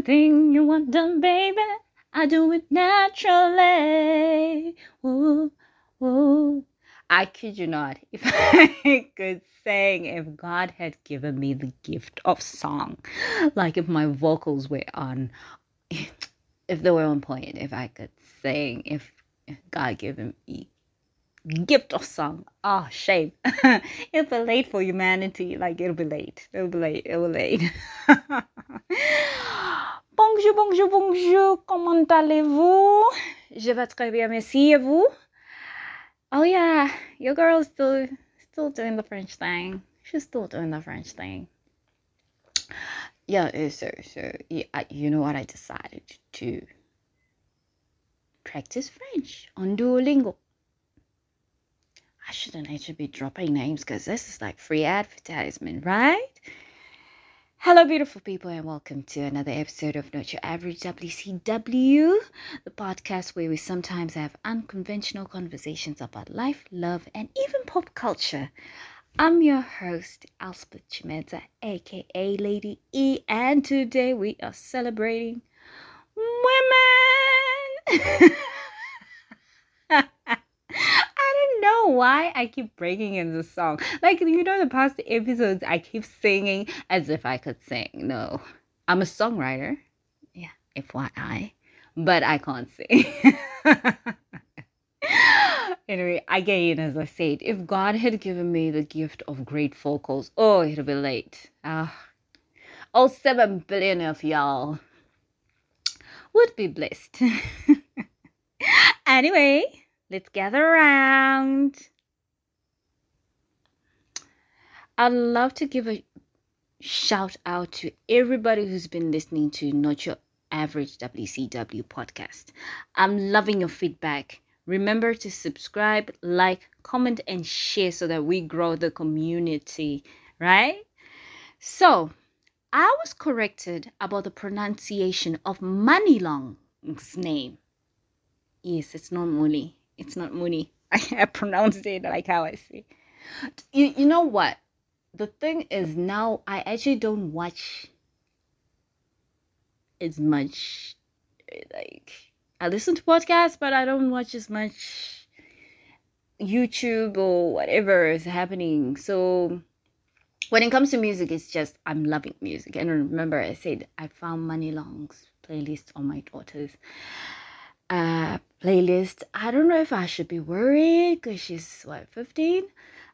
Anything you want done, baby, I do it naturally. Whoa, whoa. I kid you not. If I could sing, if God had given me the gift of song, like if my vocals were on, if they were on point, if I could sing, if God given me gift of song. Oh, shame. It'll be late for humanity. Like, it'll be late. It'll be late. It'll be late. Bonjour, bonjour, bonjour. Comment allez-vous? Je vais très bien, merci. Et vous? Oh, yeah. Your girl is still doing the French thing. She's still doing the French thing. Yeah, so yeah, you know what? I decided to practice French on Duolingo. I shouldn't actually be dropping names because this is like free advertisement, right? Hello, beautiful people, and welcome to another episode of Not Your Average WCW, the podcast where we sometimes have unconventional conversations about life, love, and even pop culture. I'm your host, Elspeth Chimedza, aka Lady E, and today we are celebrating women. I don't know why I keep breaking in the song. Like, the past episodes, I keep singing as if I could sing. No, I'm a songwriter. Yeah, FYI. But I can't sing. Anyway, again, as I said, if God had given me the gift of great vocals, oh, it'll be late. All 7 billion of y'all would be blessed. Anyway, let's gather around. I'd love to give a shout out to everybody who's been listening to Not Your Average WCW podcast. I'm loving your feedback. Remember to subscribe, like, comment, and share so that we grow the community, right? So, I was corrected about the pronunciation of Manilong's name. Yes, it's not Muni. It's not Muni. I pronounced it like how I say. You know what? The thing is, now I actually don't watch as much. Like, I listen to podcasts, but I don't watch as much YouTube or whatever is happening. So when it comes to music, it's just I'm loving music. And remember, I said I found Manilong's playlist on my daughter's playlist. I don't know if I should be worried because she's 15.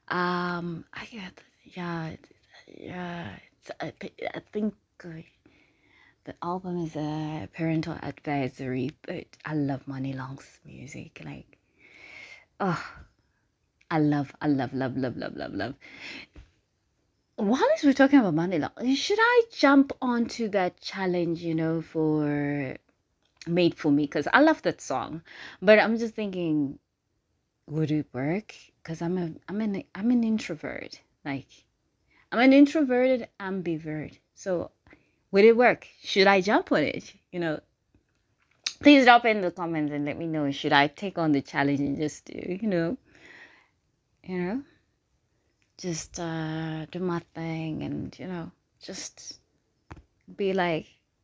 I think the album is a parental advisory, but I love Manilong's music. Like, oh, I love. While we're talking about Manilong, should I jump onto that challenge? For Made for Me, because I love that song, but I'm just thinking, would it work? Because I'm an introvert. Like, I'm an introverted ambivert. So would it work? Should I jump on it? Please drop in the comments and let me know. Should I take on the challenge and just do, just do my thing and just be like.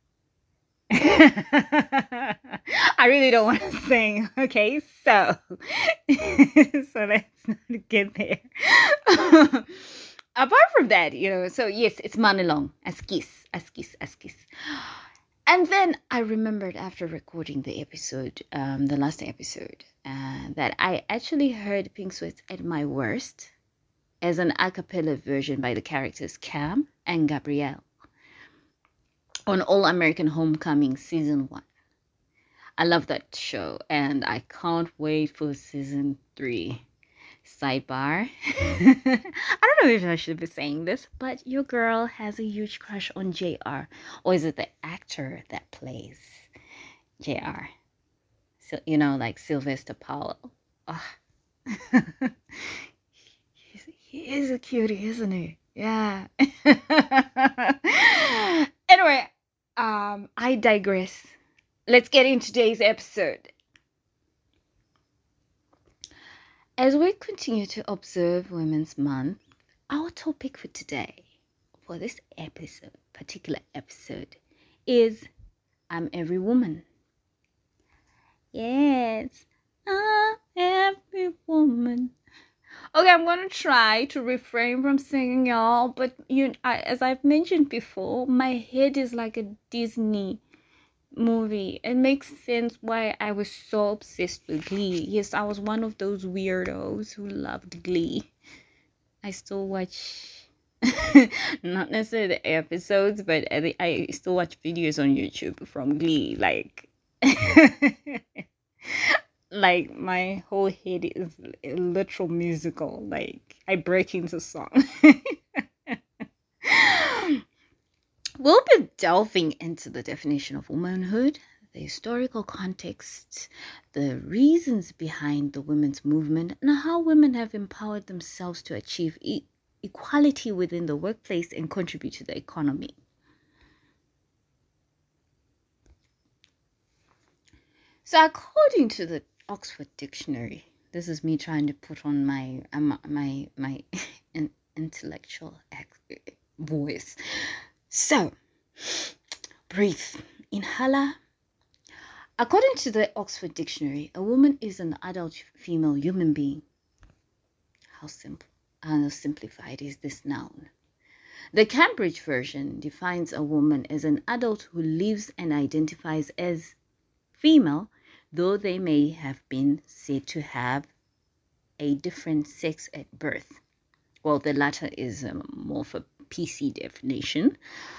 I really don't want to sing. Okay, so let's not get there. Apart from that, so yes, it's Manilong, Askis. And then I remembered after recording the episode, the last episode, that I actually heard Pink Sweats at my worst as an a cappella version by the characters Cam and Gabrielle on All American Homecoming Season 1. I love that show, and I can't wait for Season 3. Sidebar. I don't know if I should be saying this, but your girl has a huge crush on JR. Or is it the actor that plays JR? So, like Sylvester Powell. Oh. He is a cutie, isn't he? Yeah. Anyway, I digress. Let's get into today's episode. As we continue to observe Women's Month, our topic for today, for this particular episode, is I'm every woman. Yes, I'm every woman. Okay, I'm gonna try to refrain from singing, y'all. But as I've mentioned before, my head is like a Disney movie. It makes sense why I was so obsessed with Glee. Yes, I was one of those weirdos who loved Glee. I still watch, not necessarily the episodes, but I still watch videos on YouTube from Glee. Like, like my whole head is a literal musical. Like, I break into song. We'll be delving into the definition of womanhood, the historical context, the reasons behind the women's movement, and how women have empowered themselves to achieve equality within the workplace and contribute to the economy. So, according to the Oxford Dictionary, this is me trying to put on my intellectual voice. So, breathe. Inhaler. According to the Oxford Dictionary, a woman is an adult female human being. How simplified is this noun? The Cambridge version defines a woman as an adult who lives and identifies as female, though they may have been said to have a different sex at birth. Well, the latter is more of a PC definition,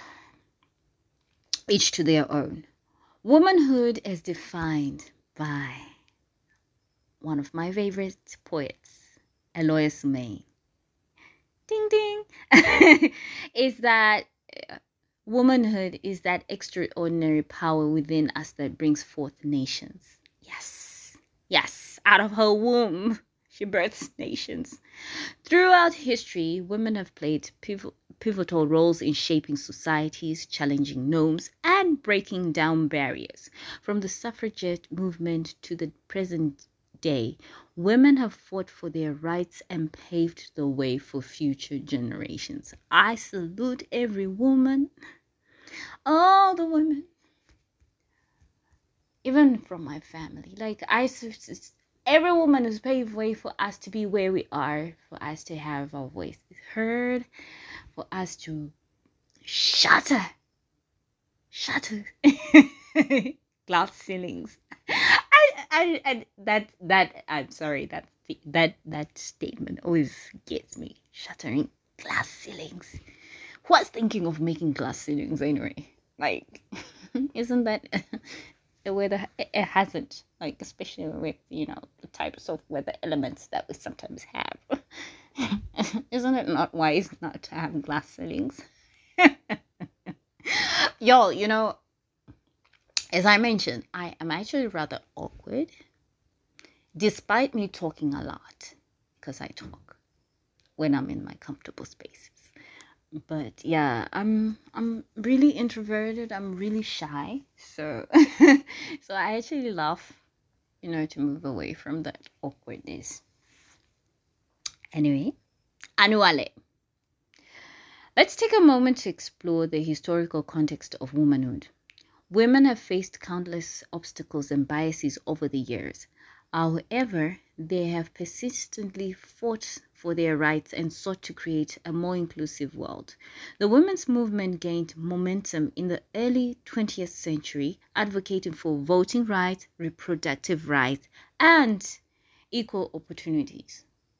each to their own. Womanhood is defined by one of my favorite poets, Alois May. Ding ding! Is that womanhood is that extraordinary power within us that brings forth nations. Yes, yes, out of her womb, she births nations. Throughout history, women have played pivotal roles in shaping societies, challenging norms, and breaking down barriers. From the suffragette movement to the present day, women have fought for their rights and paved the way for future generations. I salute every woman, all the women, even from my family. Like, every woman has paved way for us to be where we are, for us to have our voices heard, for us to shatter glass ceilings. I'm sorry, that statement always gets me. Shattering glass ceilings. Who's thinking of making glass ceilings anyway? Like, isn't that the weather? It hasn't, like, especially with the types of weather elements that we sometimes have. Isn't it not wise not to have glass ceilings? Y'all, as I mentioned, I am actually rather awkward, despite me talking a lot, because I talk when I'm in my comfortable spaces. But yeah, I'm really introverted. I'm really shy, so so I actually love, to move away from that awkwardness. Anyway, Anuale. Let's take a moment to explore the historical context of womanhood. Women have faced countless obstacles and biases over the years. However, they have persistently fought for their rights and sought to create a more inclusive world. The women's movement gained momentum in the early 20th century, advocating for voting rights, reproductive rights, and equal opportunities.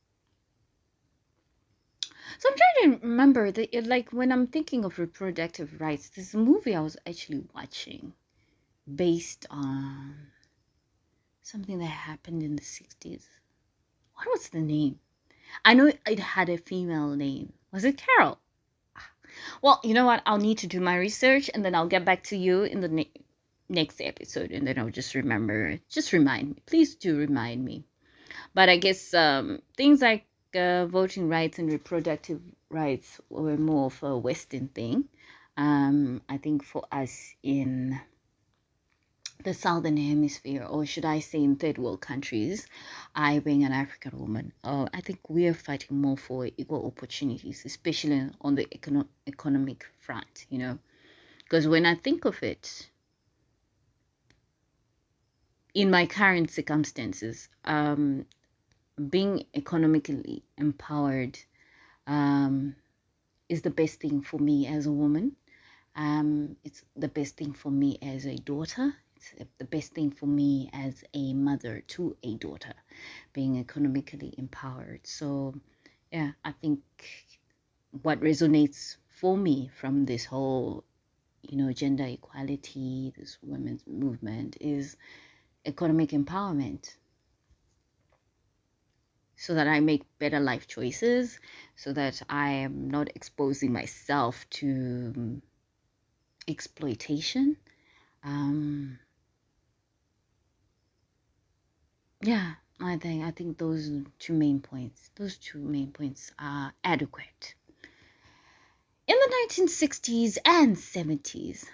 So I'm trying to remember that, like, when I'm thinking of reproductive rights, this movie I was actually watching based on something that happened in the 60s. What was the name? I know it had a female name. Was it Carol? Well, you know what? I'll need to do my research and then I'll get back to you in the next episode and then I'll just remember. Just remind me. Please do remind me. But I guess things like voting rights and reproductive rights were more of a Western thing. I think for us in the Southern Hemisphere, or should I say in third world countries, I being an African woman, I think we are fighting more for equal opportunities, especially on the economic front, because when I think of it, in my current circumstances, being economically empowered is the best thing for me as a woman. It's the best thing for me as a daughter. It's the best thing for me as a mother to a daughter, being economically empowered. So, yeah, I think what resonates for me from this whole, gender equality, this women's movement is economic empowerment, so that I make better life choices, so that I am not exposing myself to exploitation. Um, yeah, I think those two main points are adequate. In the 1960s and 70s,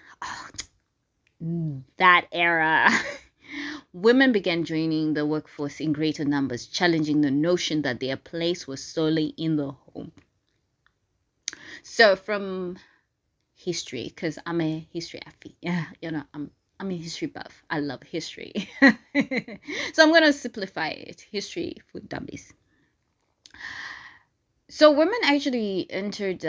that era, women began joining the workforce in greater numbers, challenging the notion that their place was solely in the home. So from history, because I'm a history athlete, yeah, I'm a history buff. I love history. So I'm going to simplify it. History for dummies. So women actually entered,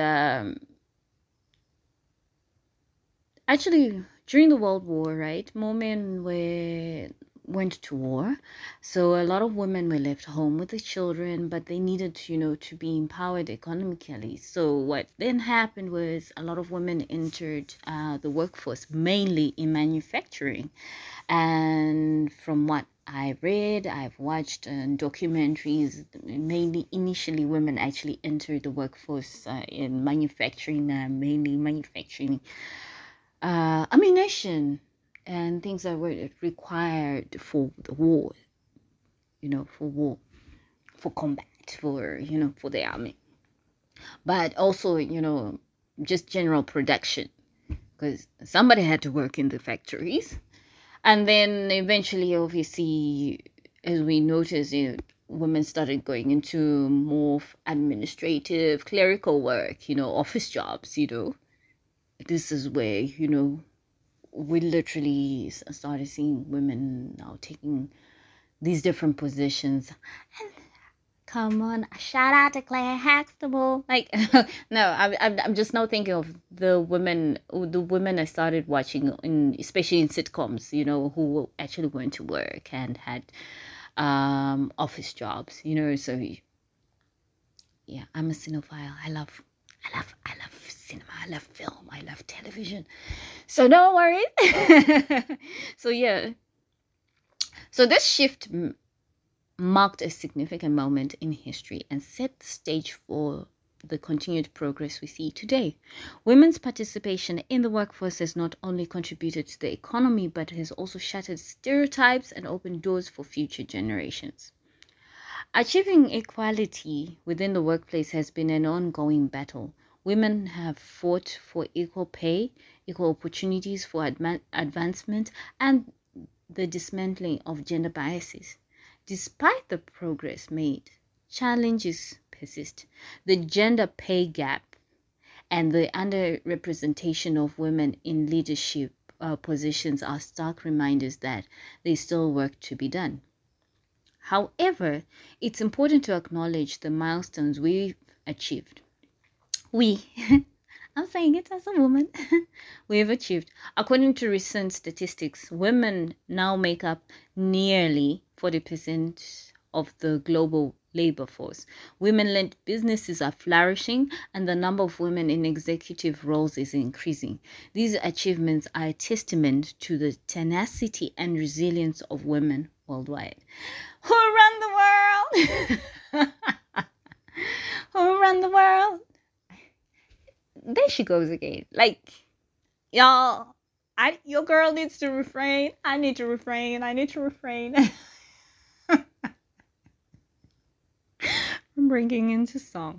actually during the World War, right? More men went to war, so a lot of women were left home with the children, but they needed to be empowered economically. So what then happened was a lot of women entered the workforce, mainly in manufacturing. And from what I've watched documentaries, mainly initially women actually entered the workforce in manufacturing, mainly manufacturing ammunition and things that were required for the war, for war, for combat, for the army, but also, just general production, because somebody had to work in the factories. And then eventually, obviously, as we noticed, women started going into more administrative, clerical work, office jobs. This is where, we literally started seeing women now taking these different positions. And come on, shout out to Claire Huxtable. Like, no, I'm just now thinking of the women I started watching, especially in sitcoms, who actually went to work and had office jobs, so yeah, I'm a cinephile. I love cinema. I love film. I love television. So don't worry. So yeah. So this shift marked a significant moment in history and set the stage for the continued progress we see today. Women's participation in the workforce has not only contributed to the economy, but has also shattered stereotypes and opened doors for future generations. Achieving equality within the workplace has been an ongoing battle. Women have fought for equal pay, equal opportunities for advancement, and the dismantling of gender biases. Despite the progress made, challenges persist. The gender pay gap and the underrepresentation of women in leadership positions are stark reminders that there's still work to be done. However, it's important to acknowledge the milestones we've achieved. We, I'm saying it as a woman, we've achieved. According to recent statistics, women now make up nearly 40% of the global labor force. Women-led businesses are flourishing, and the number of women in executive roles is increasing. These achievements are a testament to the tenacity and resilience of women worldwide. Who run the world? Who run the world? There she goes again. Like, y'all, your girl needs to refrain. I need to refrain. I need to refrain. I'm bringing into song.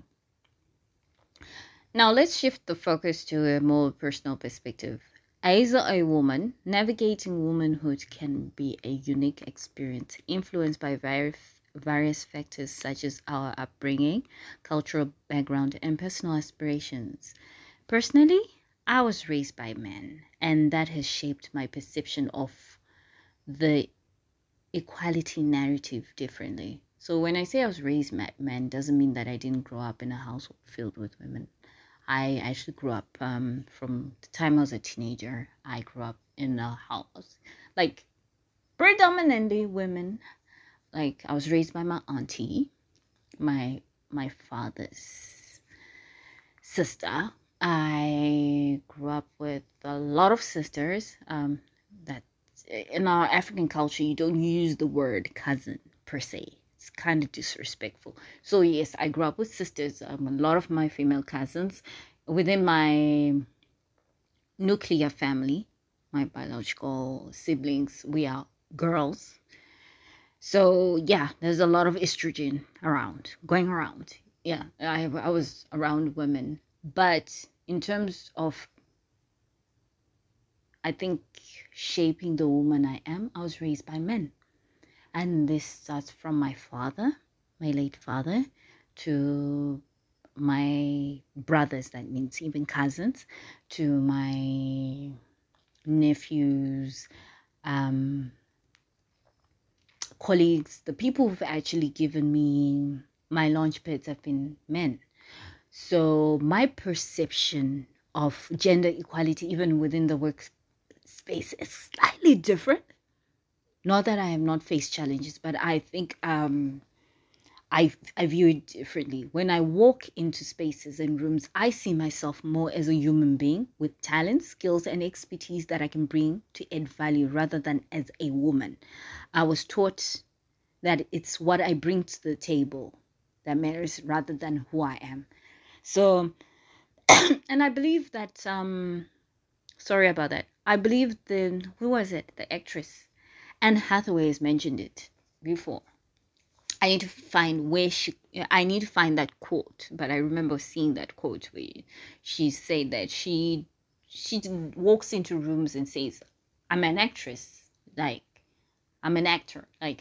Now let's shift the focus to a more personal perspective. As a woman, navigating womanhood can be a unique experience influenced by various factors such as our upbringing, cultural background, and personal aspirations. Personally, I was raised by men, and that has shaped my perception of the equality narrative differently. So when I say I was raised men, doesn't mean that I didn't grow up in a household filled with women. I actually grew up from the time I was a teenager. I grew up in a house like predominantly women. Like I was raised by my auntie, my father's sister. I grew up with a lot of sisters. That in our African culture, you don't use the word cousin per se. It's kind of disrespectful. So yes, I grew up with sisters. A lot of my female cousins within my nuclear family, my biological siblings. We are girls. So yeah, there's a lot of estrogen going around. Yeah, I was around women, but in terms of, I think, shaping the woman I am, I was raised by men, and this starts from my father, my late father, to my brothers. That means even cousins, to my nephews, um, colleagues, the people who've actually given me my launch pads have been men. So my perception of gender equality, even within the workspace, is slightly different. Not that I have not faced challenges, but I think I view it differently. When I walk into spaces and rooms, I see myself more as a human being with talents, skills, and expertise that I can bring to add value rather than as a woman. I was taught that it's what I bring to the table that matters rather than who I am. So, and I believe that, sorry about that. I believe who was it? The actress Anne Hathaway has mentioned it before. I need to find I need to find that quote, but I remember seeing that quote where she said that she walks into rooms and says, I'm an actress, like, I'm an actor, like,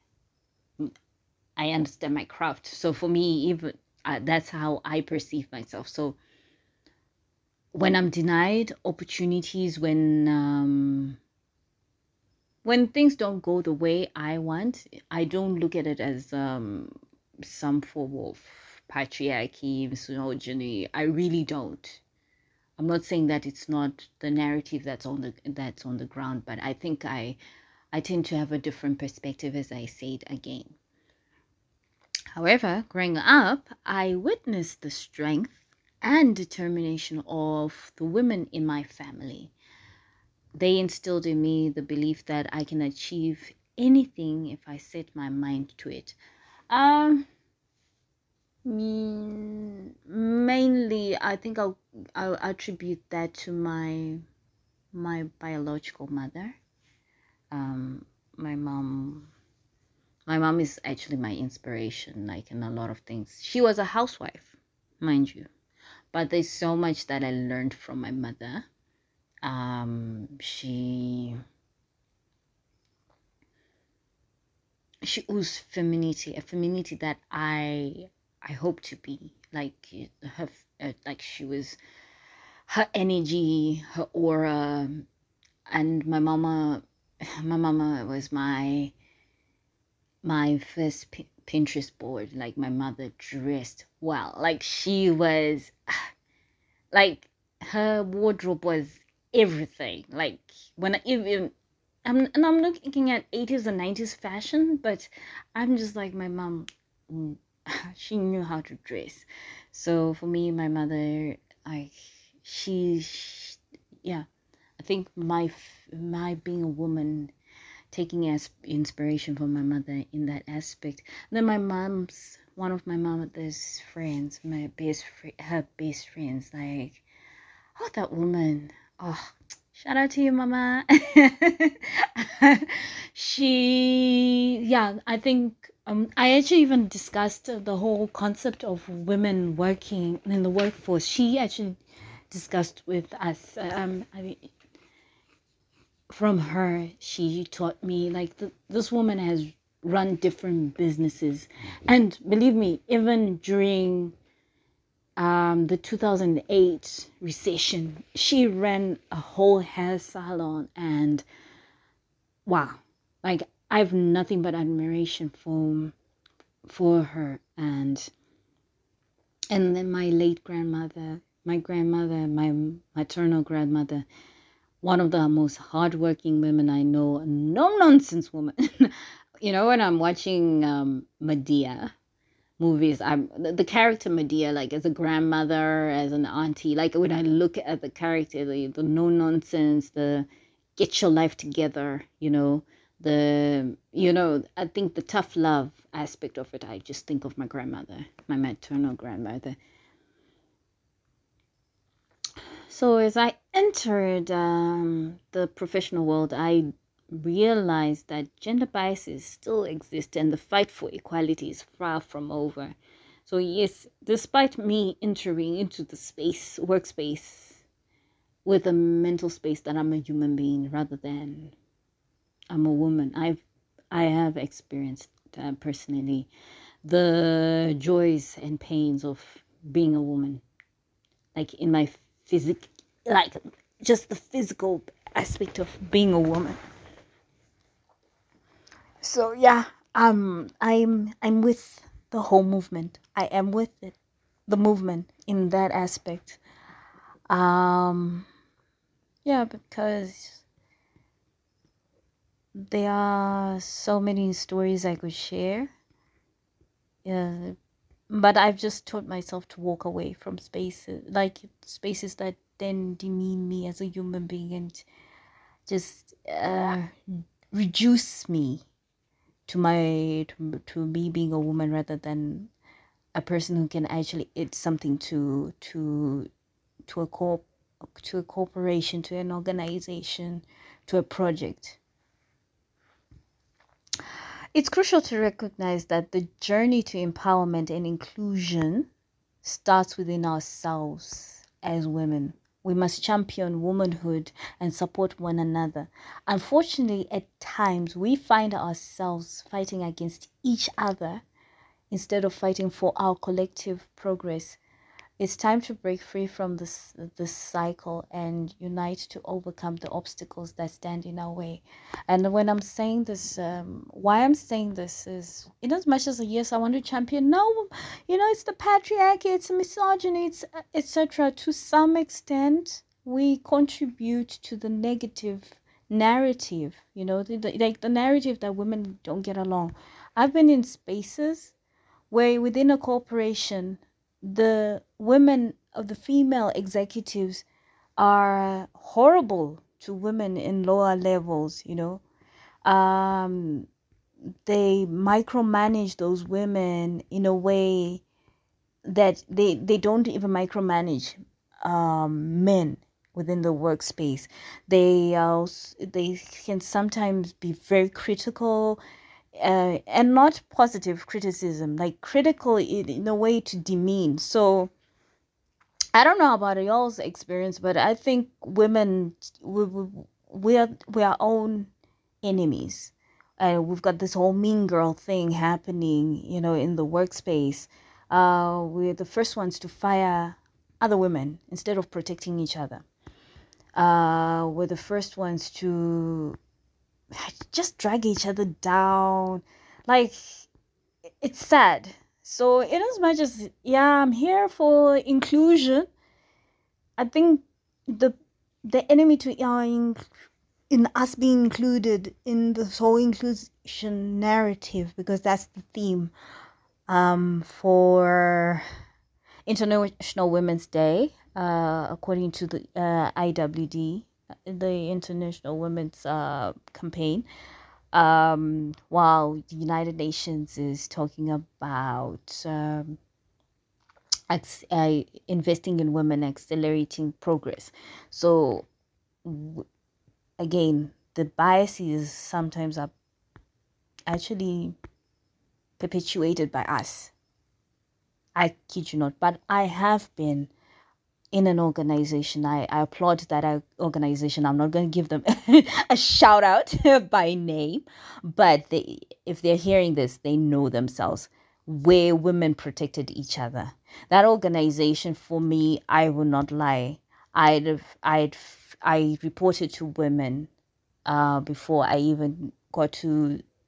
I understand my craft. So for me, even that's how I perceive myself. So when I'm denied opportunities, when things don't go the way I want, I don't look at it as some form of patriarchy, misogyny. I really don't. I'm not saying that it's not the narrative that's on the ground, but I think I tend to have a different perspective, as I said again. However, growing up, I witnessed the strength and determination of the women in my family. They instilled in me the belief that I can achieve anything if I set my mind to it. Um, Mainly, I think I'll attribute that to my biological mother. Um, my mom my mom is actually my inspiration, like in a lot of things. She was a housewife, mind you, but there's so much that I learned from my mother. She oozed femininity, a femininity that I hope to be like her. Like she was, her energy, her aura, and my mama was my first Pinterest board. Like my mother dressed well. Like she was, like her wardrobe was everything. Like when I even I'm looking at 80s and 90s fashion, but I'm just like my mom. She knew how to dress. So for me, my mother, like she yeah, I think my being a woman, taking as inspiration from my mother in that aspect. And then one of my mother's friends, her best friends, like, oh, that woman, oh, shout out to you, mama. I think I actually even discussed the whole concept of women working in the workforce. She actually discussed with us. From her, she taught me, like, this woman has run different businesses, and believe me, even during the 2008 recession, she ran a whole hair salon, and wow, like, I have nothing but admiration for her. And then my late grandmother, my maternal grandmother, one of the most hardworking women I know, no nonsense woman. When I'm watching Medea movies, I'm the character Medea, like as a grandmother, as an auntie, like when I look at the character, the no nonsense, the get your life together, I think the tough love aspect of it, I just think of my grandmother, my maternal grandmother. So as I entered the professional world, I realized that gender biases still exist and the fight for equality is far from over. So yes, despite me entering into the workspace, with a mental space that I'm a human being rather than I'm a woman, I have experienced personally the joys and pains of being a woman, like in my physic, like just the physical aspect of being a woman. So yeah, I'm with the whole movement. I am with it, the movement in that aspect. Um, yeah, because there are so many stories I could share. Yeah, but I've just taught myself to walk away from spaces that then demean me as a human being and just reduce me to me being a woman rather than a person who can actually add something to a to a corporation, to an organization, to a project. It's crucial to recognize that the journey to empowerment and inclusion starts within ourselves as women. We must champion womanhood and support one another. Unfortunately, at times we find ourselves fighting against each other instead of fighting for our collective progress. It's time to break free from this cycle and unite to overcome the obstacles that stand in our way. And when I'm saying this, why I'm saying this is, in as much as yes, I want to champion. No, it's the patriarchy, it's misogyny, it's etc. To some extent, we contribute to the negative narrative. Like the narrative that women don't get along. I've been in spaces where within a corporation, the women of the female executives are horrible to women in lower levels. um they micromanage those women in a way that they don't even micromanage men within the workspace. They can sometimes be very critical, and not positive criticism, like critical in a way to demean. So I don't know about y'all's experience, but I think women, we are own enemies. We've got this whole mean girl thing happening, in the workspace. We're the first ones to fire other women instead of protecting each other. We're the first ones to just drag each other down. Like, it's sad. So, in as much as, yeah, I'm here for inclusion, I think the the enemy to in us being included in this whole inclusion narrative, because that's the theme for International Women's Day, according to the IWD, the International Women's Campaign. While the United Nations is talking about investing in women, accelerating progress. So again, the biases sometimes are actually perpetuated by us. I kid you not, but I have been in an organization. I applaud that organization. I'm not going to give them a shout out by name, but if they're hearing this, they know themselves, where women protected each other. That organization, for me, I will not lie, I reported to women before I even got to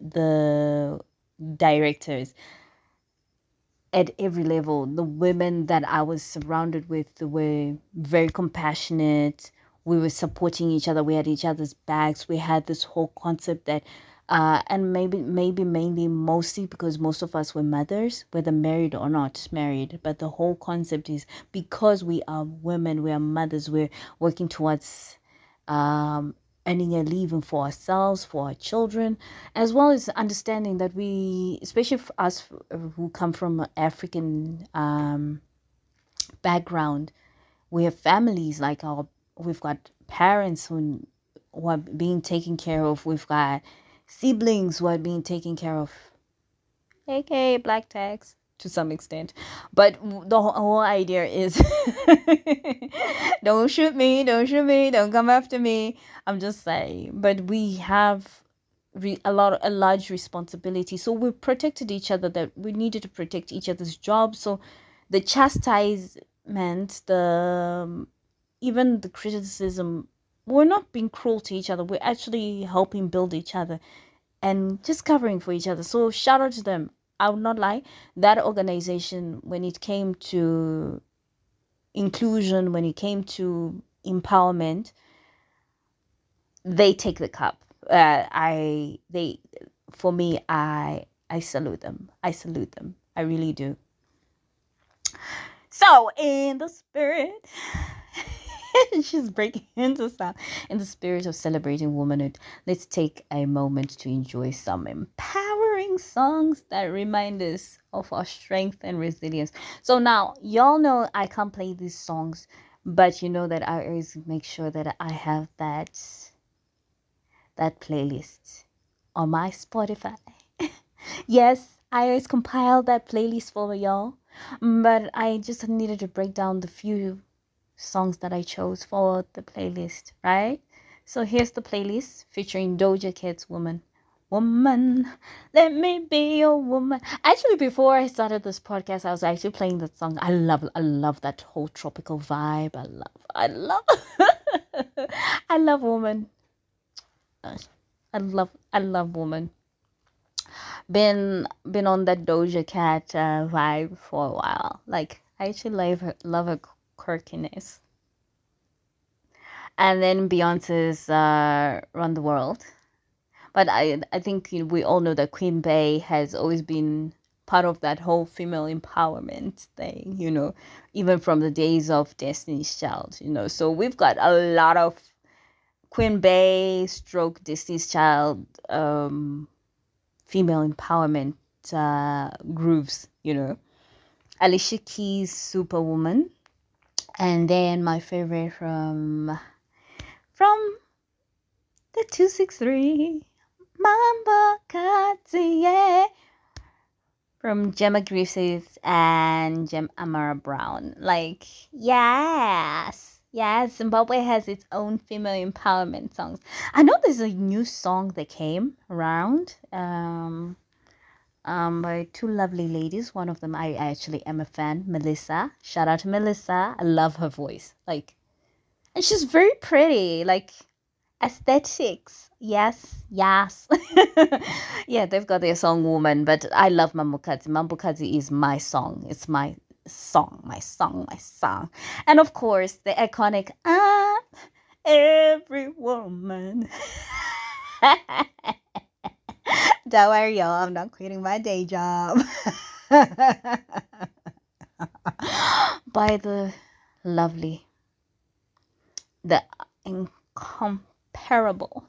the directors at every level. The women that I was surrounded with were very compassionate. We were supporting each other. We had each other's backs. We had this whole concept that, and maybe mainly mostly because most of us were mothers, whether married or not married. But the whole concept is because we are women, we are mothers. We're working towards um, earning a living for ourselves, for our children, as well as understanding that we, especially for us who come from an African background, we have families like we've got parents who are being taken care of, we've got siblings who are being taken care of, aka black tax to some extent. But the whole idea is don't shoot me, don't come after me. I'm just saying. But we have a large responsibility. So we protected each other, that we needed to protect each other's jobs. So the chastisement, the even the criticism, we're not being cruel to each other. We're actually helping build each other and just covering for each other. So shout out to them. I would not lie. That organization, when it came to inclusion, when it came to empowerment, they take the cup. For me, I salute them. I salute them. I really do. So in the spirit, she's breaking into sound. In the spirit of celebrating womanhood, let's take a moment to enjoy some empowering songs that remind us of our strength and resilience. So now, y'all know I can't play these songs, but you know that I always make sure that I have that playlist on my Spotify. Yes, I always compile that playlist for y'all, but I just needed to break down the few songs that I chose for the playlist, right? So here's the playlist featuring Doja Cat's Woman. Woman, let me be your woman. Actually, before I started this podcast, I was actually playing that song. I love that whole tropical vibe. I love, I love Woman. I love Woman. Been on that Doja Cat vibe for a while. Like I actually love her quirkiness. And then Beyonce's Run the World. But I think we all know that Queen Bey has always been part of that whole female empowerment thing, even from the days of Destiny's Child, So we've got a lot of Queen Bey stroke Destiny's Child female empowerment grooves, Alicia Keys' Superwoman. And then my favorite from the 263 Mamba Katie from Gemma Griffiths and Gem Amara Brown. Like, yes. Yes, Zimbabwe has its own female empowerment songs. I know there's a new song that came around by two lovely ladies. One of them I actually am a fan, Melissa. Shout out to Melissa. I love her voice. Like, and she's very pretty. Like, aesthetics. Yes, yes. Yeah, they've got their song Woman, but I love Mambukazi. Mambukazi is my song. It's my song, my song, my song. And of course, the iconic Every Woman. Don't worry, y'all. I'm not quitting my day job. By the lovely, the incomparable,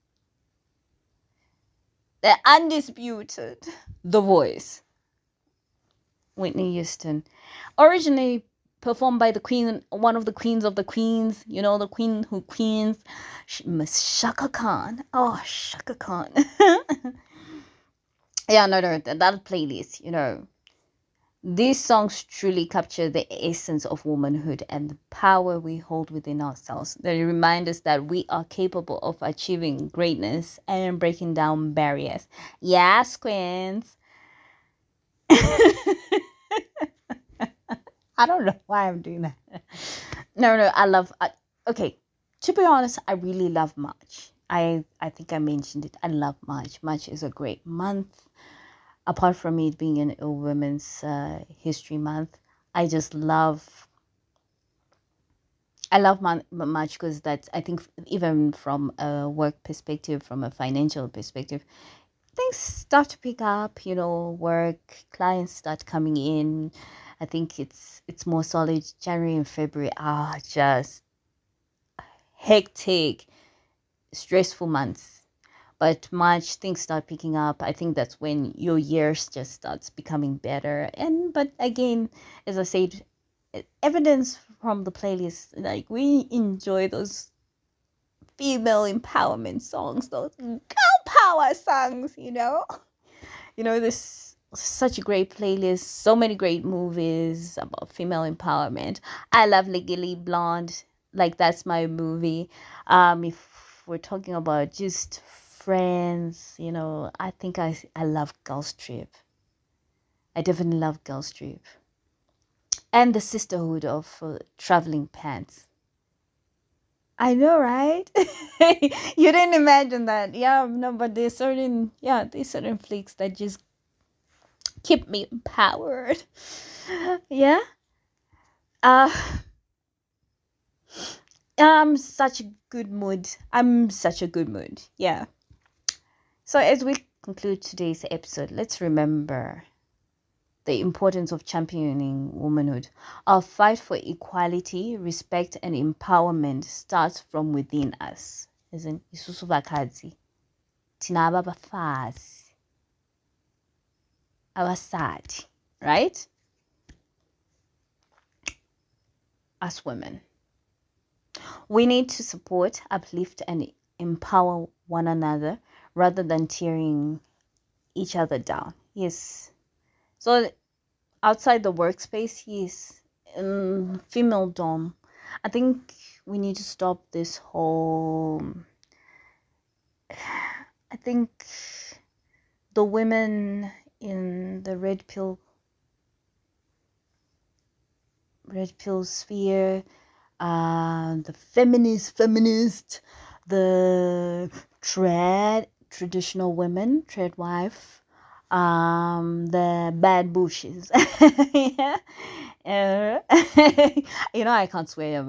the undisputed, The Voice, Whitney Houston. Originally performed by the queen, one of the queens of the queens, the queen who queens, Miss Shaka Khan. Oh, Shaka Khan. Yeah, no, that playlist, these songs truly capture the essence of womanhood and the power we hold within ourselves. They remind us that we are capable of achieving greatness and breaking down barriers. Yes, queens. I don't know why I'm doing that. No, okay. To be honest, I really love March. I think I mentioned it. I love March. March is a great month. Apart from it being a women's history month, I just love March because that's, I think, even from a work perspective, from a financial perspective, things start to pick up. Work clients start coming in. I think it's more solid. January and February are just hectic, stressful months. But March, things start picking up. I think that's when your years just starts becoming better. But again, as I said, evidence from the playlist, like, we enjoy those female empowerment songs, those girl power songs. There's such a great playlist, so many great movies about female empowerment. I love Legally Blonde. Like, that's my movie. If we're talking about just friends, I think I love Girls Trip. I definitely love Girls Trip. And the sisterhood of traveling pants. I know, right? You didn't imagine that. Yeah, no, but there's certain flicks that just keep me empowered. Yeah. Uh, I'm such a good mood. I'm such a good mood. Yeah. So as we conclude today's episode, let's remember the importance of championing womanhood. Our fight for equality, respect, and empowerment starts from within us. As in, isusu vakadzi, tina abafazi, abasadi, right? Us women. We need to support, uplift, and empower one another rather than tearing each other down. Yes. So outside the workspace, yes, female dom. I think we need to stop this whole. I think the women in the red pill sphere, the feminist, the traditional women, trad wife, the bad bushes. Yeah. I can't swear,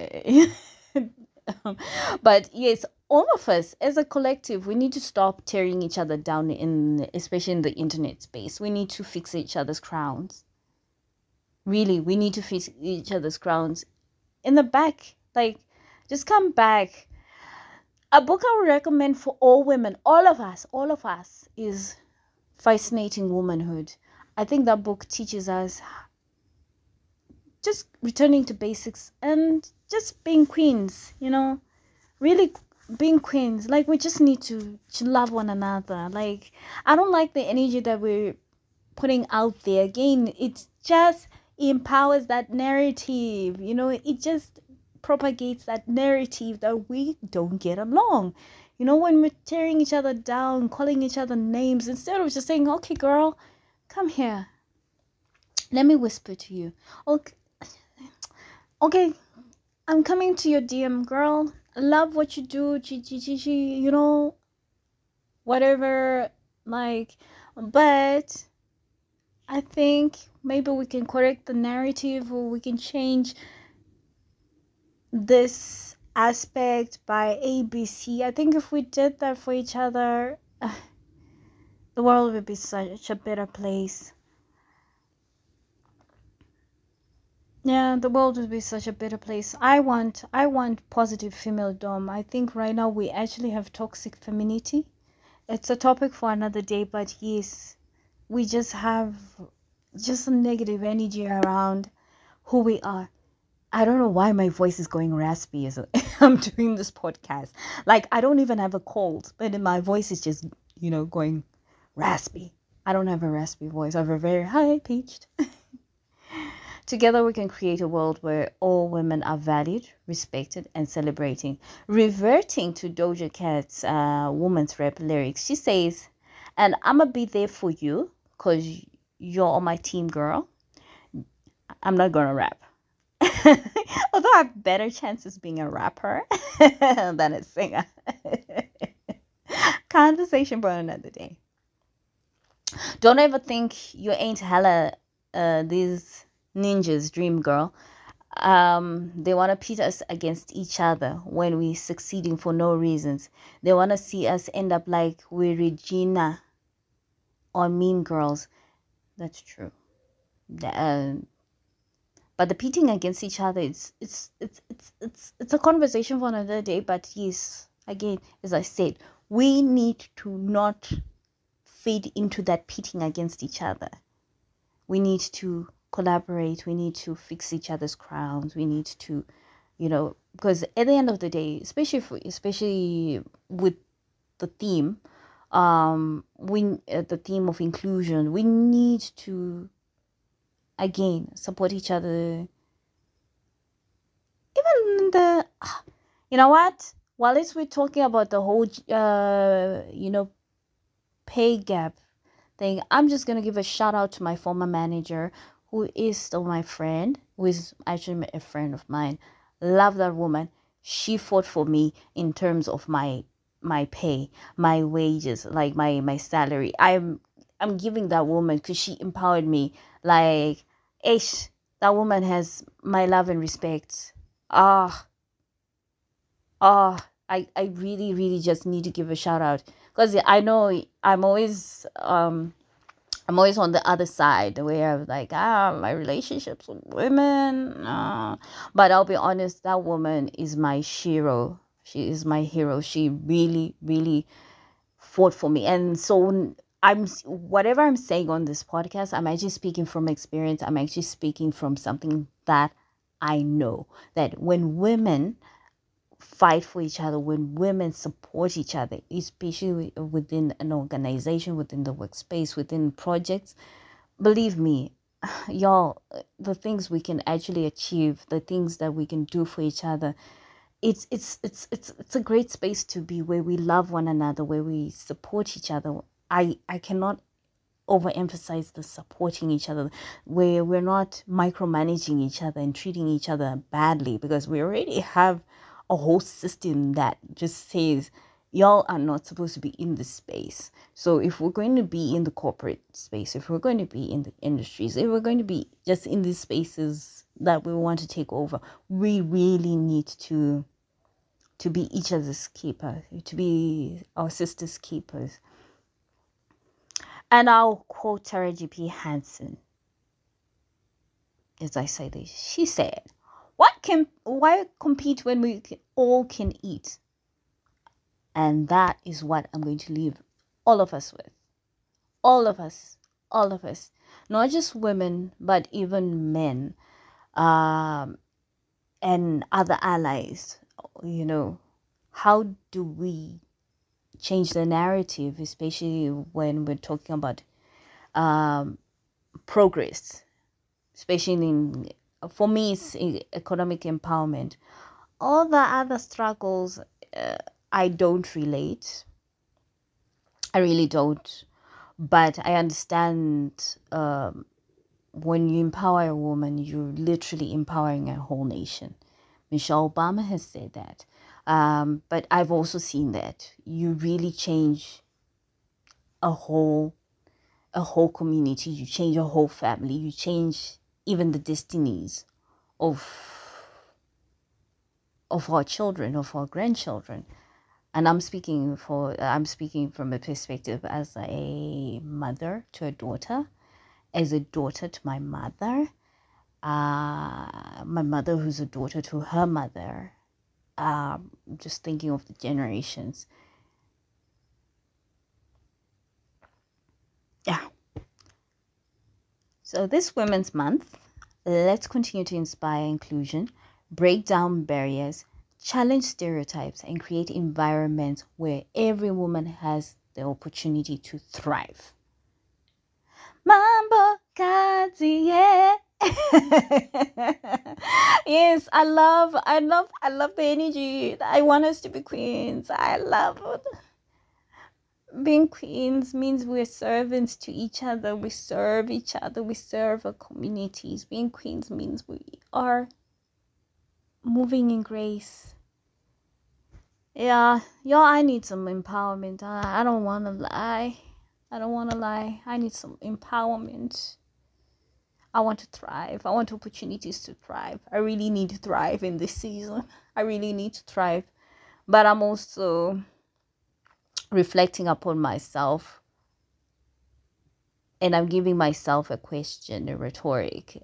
but yes, all of us as a collective, we need to stop tearing each other down, especially in the internet space. We need to fix each other's crowns. Really, we need to fix each other's crowns in the back. Like, just come back. A book I would recommend for all women, all of us, is Fascinating Womanhood. I think that book teaches us just returning to basics and just being queens, really being queens. Like, we just need to love one another. Like, I don't like the energy that we're putting out there. Again, it just empowers that narrative. It just propagates that narrative that we don't get along. When we're tearing each other down, calling each other names, instead of just saying, okay, girl, come here, let me whisper to you. Okay, I'm coming to your DM, girl. I love what you do, whatever. Like, but I think maybe we can correct the narrative, or we can change this aspect by ABC. I think if we did that for each other, the world would be such a better place. Yeah, the world would be such a better place. I want positive female dom. I think right now we actually have toxic femininity. It's a topic for another day, but yes, we just have just some negative energy around who we are. I don't know why my voice is going raspy as I'm doing this podcast. Like, I don't even have a cold, but my voice is just, going raspy. I don't have a raspy voice. I have a very high pitched. Together, we can create a world where all women are valued, respected, and celebrating. Reverting to Doja Cat's Woman's Rap lyrics, she says, and I'm going to be there for you because you're on my team, girl. I'm not going to rap. Although I have better chances being a rapper than a singer. Conversation for another day. Don't ever think you ain't hella these ninjas, dream girl. They want to pit us against each other when we succeeding for no reasons. They want to see us end up like we're Regina or Mean Girls. That's true. But the pitting against each other, it's a conversation for another day. But yes, again, as I said, we need to not feed into that pitting against each other. We need to collaborate. We need to fix each other's crowns. We need to, because at the end of the day, especially with the theme, the theme of inclusion, we need to again support each other. Even you know what? While we're talking about the whole, pay gap thing, I'm just gonna give a shout out to my former manager, who is still my friend, who is actually a friend of mine. Love that woman. She fought for me in terms of my pay, my wages, like my salary. I'm giving that woman because she empowered me. Like, ish, that woman has my love and respect. Ah, I really, really just need to give a shout out, because I know I'm always on the other side where I'm like, my relationships with women. But I'll be honest, that woman is my hero. She is my hero. She really, really fought for me. And so whatever I'm saying on this podcast, I'm actually speaking from experience. I'm actually speaking from something that I know, that when women fight for each other, when women support each other, especially within an organization, within the workspace, within projects, believe me, y'all, the things we can actually achieve, the things that we can do for each other, it's a great space to be, where we love one another, where we support each other. I cannot overemphasize the supporting each other, where we're not micromanaging each other and treating each other badly, because we already have a whole system that just says y'all are not supposed to be in this space. So if we're going to be in the corporate space, if we're going to be in the industries, if we're going to be just in these spaces that we want to take over, we really need to be each other's keeper, to be our sisters' keepers. And I'll quote Tara G.P. Hansen as I say this. She said, why compete when we all can eat? And that is what I'm going to leave all of us with. All of us. All of us. Not just women, but even men, and other allies. How do we change the narrative, especially when we're talking about progress, especially for me, it's economic empowerment. All the other struggles, I don't relate. I really don't. But I understand, when you empower a woman, you're literally empowering a whole nation. Michelle Obama has said that. But I've also seen that you really change a whole community, you change a whole family, you change even the destinies of our children, of our grandchildren. And I'm speaking from a perspective as a mother to a daughter, as a daughter to my mother, my mother who's a daughter to her mother. Just thinking of the generations. Yeah. So this Women's Month, let's continue to inspire inclusion, break down barriers, challenge stereotypes, and create environments where every woman has the opportunity to thrive. Mambo Kazi, yeah. Yes, I love the energy. I want us to be queens. I love it. Being queens means we're servants to each other. We serve each other. We serve our communities. Being queens means we are moving in grace. Yeah, y'all, I need some empowerment. I don't want to lie. I don't want to lie. I need some empowerment. I want to thrive. I want opportunities to thrive. I really need to thrive in this season. I really need to thrive. But I'm also reflecting upon myself, and I'm giving myself a question, a rhetoric.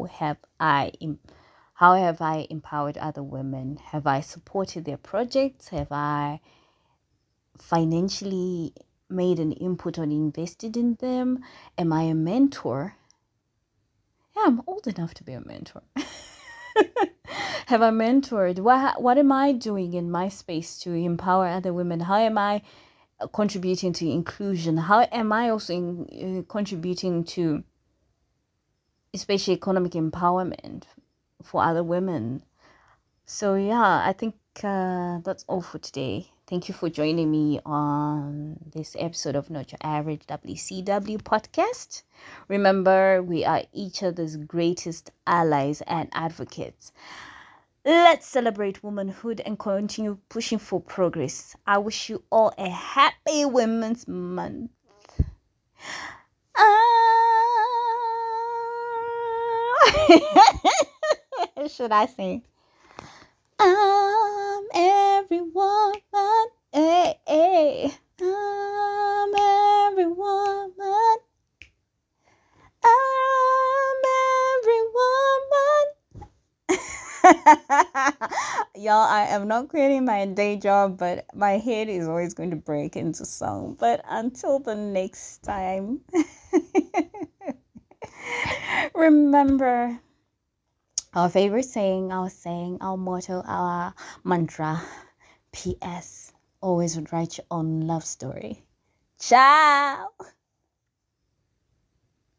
How have I empowered other women? Have I supported their projects? Have I financially made an input or invested in them? Am I a mentor? Yeah, I'm old enough to be a mentor. Have I mentored? What am I doing in my space to empower other women? How am I contributing to inclusion? How am I also contributing to especially economic empowerment for other women? So yeah, I think that's all for today. Thank you for joining me on this episode of Not Your Average WCW podcast. Remember, we are each other's greatest allies and advocates. Let's celebrate womanhood and continue pushing for progress. I wish you all a happy Women's Month. Should I sing? I'm every woman. Hey, hey. I'm every woman. I'm every woman. Y'all, I am not quitting my day job, but my head is always going to break into song. But until the next time, remember our favorite saying, our motto, our mantra. P.S. Always write your own love story. Ciao!